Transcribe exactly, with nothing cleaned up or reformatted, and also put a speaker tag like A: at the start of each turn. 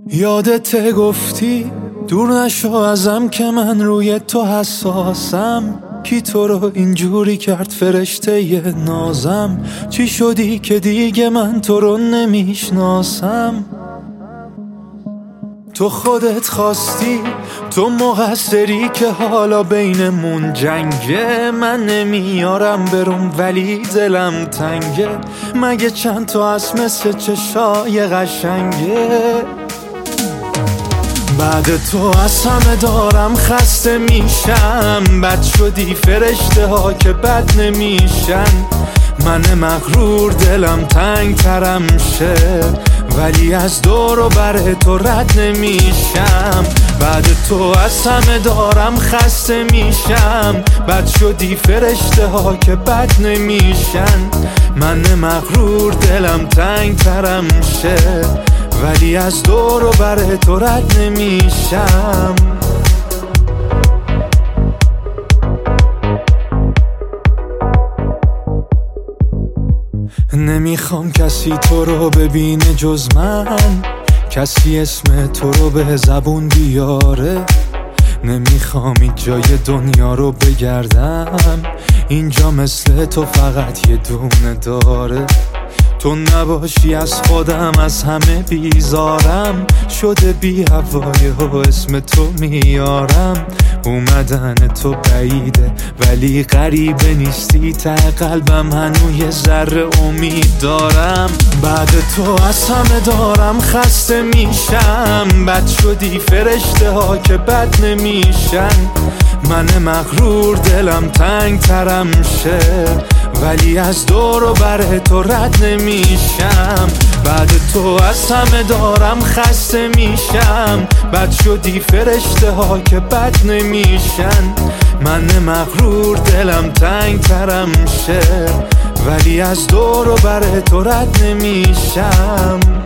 A: یادت گفتی دور نشو ازم که من روی تو حساسم. کی تو رو اینجوری کرد فرشته ی نازم؟ چی شدی که دیگه من تو رو نمیشناسم؟ تو خودت خواستی، تو مقصری که حالا بینمون جنگه. من نمیارم برم ولی دلم تنگه. مگه چند تا از مثل چشای قشنگه؟ بعد تو از همه دارم خسته میشم. بد شدی فرشته ها که بد نمیشن. من مغرور دلم تنگ ترم شه، ولی از دور و بر تو رد نمیشم. بعد تو از همه دارم خسته میشم. بد شدی فرشته ها که بد نمیشن. من مغرور دلم تنگ ترم شه، ولی از دور و بر تو رد نمیشم. نمیخوام کسی تو رو ببینه جز من، کسی اسم تو رو به زبون بیاره. نمیخوام این جای دنیا رو بگردم، اینجا مثل تو فقط یه دونه داره. تو نباشی از خودم از همه بیزارم. شده بی هوای و اسم تو میارم. اومدن تو بعیده ولی غریبه نیستی. ته قلبم هنوز یه ذره امید دارم. بعد تو از همه دارم خسته میشم. بد شدی فرشته ها که بد نمیشن. من مغرور دلم تنگ ترم شه، ولی از دور و بر تو رد نمیشم. بعد تو از همه دارم خسته میشم. بد شدی فرشته ها که بد نمیشن. من مغرور دلم تنگ ترم شه، ولی از دور و بر تو رد نمیشم.